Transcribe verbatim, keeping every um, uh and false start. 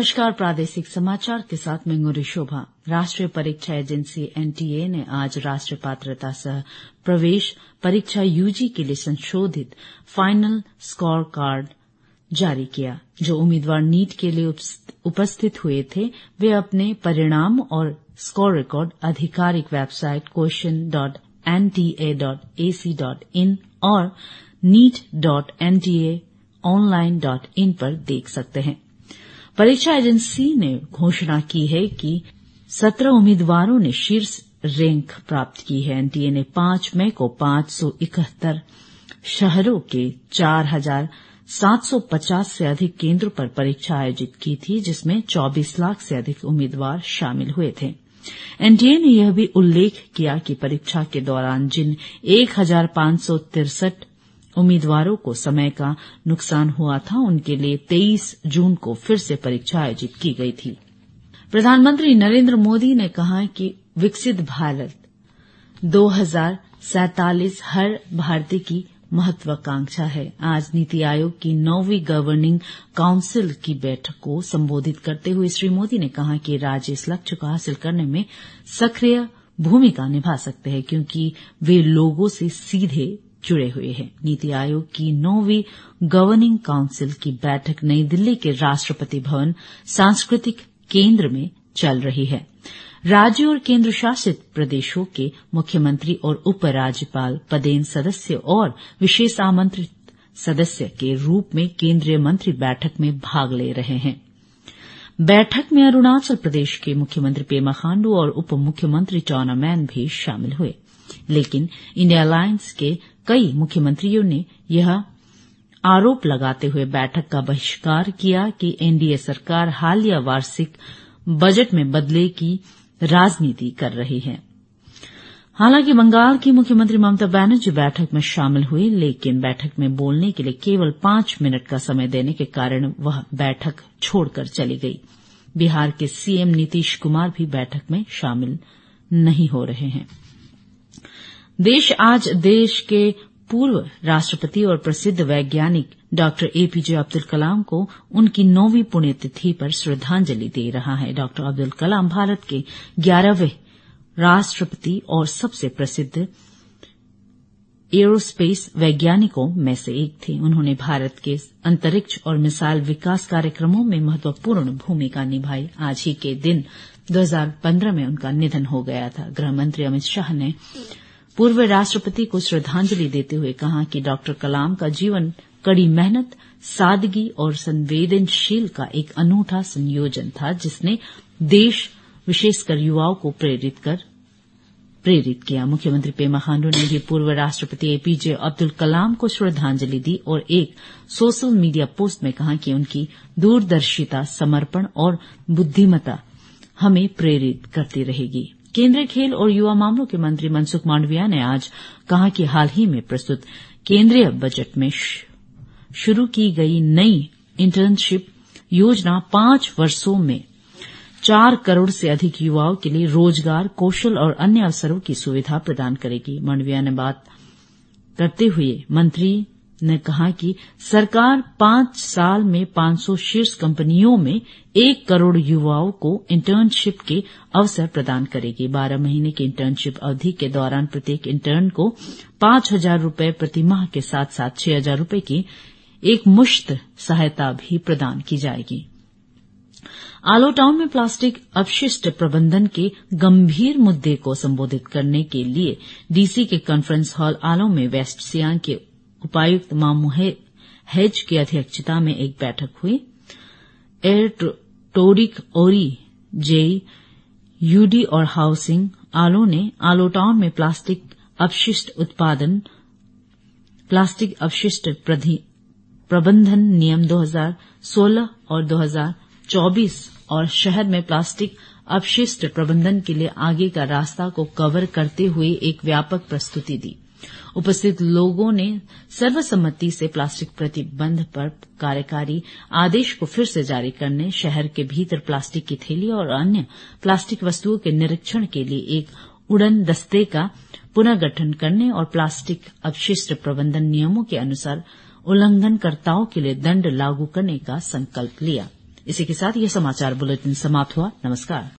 नमस्कार, प्रादेशिक समाचार के साथ मैं गुरु शोभा। राष्ट्रीय परीक्षा एजेंसी एनटीए ने आज राष्ट्रीय पात्रता सह प्रवेश परीक्षा यूजी के लिए संशोधित फाइनल स्कोर कार्ड जारी किया। जो उम्मीदवार नीट के लिए उपस्थित हुए थे, वे अपने परिणाम और स्कोर रिकॉर्ड आधिकारिक website question dot N T A dot A C dot in और NEET dot N T A online dot in पर देख सकते हैं। परीक्षा एजेंसी ने घोषणा की है कि सत्रह उम्मीदवारों ने शीर्ष रैंक प्राप्त की है। एनटीए ने पांच मई को पांच सौ इकहत्तर शहरों के चार हजार सात सौ पचास से अधिक केंद्रों पर परीक्षा आयोजित की थी, जिसमें चौबीस लाख से अधिक उम्मीदवार शामिल हुए थे। एनटीए ने यह भी उल्लेख किया कि परीक्षा के दौरान जिन एक हजार पांच सौ तिरसठ उम्मीदवारों को समय का नुकसान हुआ था, उनके लिए तेईस जून को फिर से परीक्षा आयोजित की गई थी। प्रधानमंत्री नरेंद्र मोदी ने कहा कि विकसित भारत दो हजार सैंतालीस हर भारतीय की महत्वाकांक्षा है। आज नीति आयोग की नौवीं गवर्निंग काउंसिल की बैठक को संबोधित करते हुए श्री मोदी ने कहा कि राज्य इस लक्ष्य को हासिल करने में सक्रिय भूमिका निभा सकते हैं, क्योंकि वे लोगों से सीधे जुड़े हुए हैं। नीति आयोग की नौवीं गवर्निंग काउंसिल की बैठक नई दिल्ली के राष्ट्रपति भवन सांस्कृतिक केंद्र में चल रही है। राज्यों और केंद्र शासित प्रदेशों के मुख्यमंत्री और उपराज्यपाल पदेन सदस्य और विशेष आमंत्रित सदस्य के रूप में केंद्रीय मंत्री बैठक में भाग ले रहे हैं। बैठक में अरुणाचल प्रदेश के मुख्यमंत्री पेमा खांडू और उप मुख्यमंत्री चाउना मैन भी शामिल हुए, लेकिन इंडिया अलायंस के कई मुख्यमंत्रियों ने यह आरोप लगाते हुए बैठक का बहिष्कार किया कि एनडीए सरकार हालिया वार्षिक बजट में बदले की राजनीति कर रही है। हालांकि बंगाल की मुख्यमंत्री ममता बनर्जी बैठक में शामिल हुई, लेकिन बैठक में बोलने के लिए केवल पांच मिनट का समय देने के कारण वह बैठक छोड़कर चली गई। बिहार के सीएम नीतीश कुमार भी बैठक में शामिल नहीं हो रहे हैं। देश आज देश के पूर्व राष्ट्रपति और प्रसिद्ध वैज्ञानिक डॉक्टर एपीजे अब्दुल कलाम को उनकी नौवीं पुण्यतिथि पर श्रद्धांजलि दे रहा है। डॉक्टर अब्दुल कलाम भारत के ग्यारहवें राष्ट्रपति और सबसे प्रसिद्ध एरोस्पेस वैज्ञानिकों में से एक थे। उन्होंने भारत के अंतरिक्ष और मिसाइल विकास कार्यक्रमों में महत्वपूर्ण भूमिका निभाई। आज ही के दिन दो हजार पंद्रह में उनका निधन हो गया था। गृहमंत्री अमित शाह ने पूर्व राष्ट्रपति को श्रद्धांजलि देते हुए कहा कि डॉक्टर कलाम का जीवन कड़ी मेहनत, सादगी और संवेदनशील का एक अनूठा संयोजन था, जिसने देश विशेषकर युवाओं को प्रेरित कर प्रेरित किया। मुख्यमंत्री पेमा खांडू ने भी पूर्व राष्ट्रपति एपीजे अब्दुल कलाम को श्रद्धांजलि दी और एक सोशल मीडिया पोस्ट में कहा कि उनकी दूरदर्शिता, समर्पण और बुद्धिमत्ता हमें प्रेरित करती रहेगी। केंद्रीय खेल और युवा मामलों के मंत्री मनसुख मांडविया ने आज कहा कि हाल ही में प्रस्तुत केंद्रीय बजट में शुरू की गई नई इंटर्नशिप योजना पांच वर्षों में चार करोड़ से अधिक युवाओं के लिए रोजगार, कौशल और अन्य अवसरों की सुविधा प्रदान करेगी। मांडविया ने बात करते हुए मंत्री ने कहा कि सरकार पांच साल में पांच सौ शीर्ष कंपनियों में एक करोड़ युवाओं को इंटर्नशिप के अवसर प्रदान करेगी। बारह महीने की इंटर्नशिप अवधि के दौरान प्रत्येक इंटर्न को पांच हजार रूपये प्रति माह के साथ साथ छह हजार रूपये की एक मुश्त सहायता भी प्रदान की जाएगी। आलो टाउन में प्लास्टिक अपशिष्ट प्रबंधन के गंभीर मुद्दे को संबोधित करने के लिए डीसी के कॉन्फ्रेंस हॉल आलो में वेस्ट सियांग के उपायुक्त मामू हेज की अध्यक्षता में एक बैठक हुई। एयर टोरिक ओरी जेई यूडी और हाउसिंग आलो ने आलो टाउन में प्लास्टिक अपशिष्ट उत्पादन, प्लास्टिक अपशिष्ट प्रबंधन नियम दो हजार सोलह और दो हजार चौबीस और शहर में प्लास्टिक अपशिष्ट प्रबंधन के लिए आगे का रास्ता को कवर करते हुए एक व्यापक प्रस्तुति दी। उपस्थित लोगों ने सर्वसम्मति से प्लास्टिक प्रतिबंध पर कार्यकारी आदेश को फिर से जारी करने, शहर के भीतर प्लास्टिक की थैली और अन्य प्लास्टिक वस्तुओं के निरीक्षण के लिए एक उड़न दस्ते का पुनर्गठन करने और प्लास्टिक अपशिष्ट प्रबंधन नियमों के अनुसार उल्लंघनकर्ताओं के लिए दंड लागू करने का संकल्प लिया। इसी के साथ यह समाचार बुलेटिन समाप्त हुआ। नमस्कार।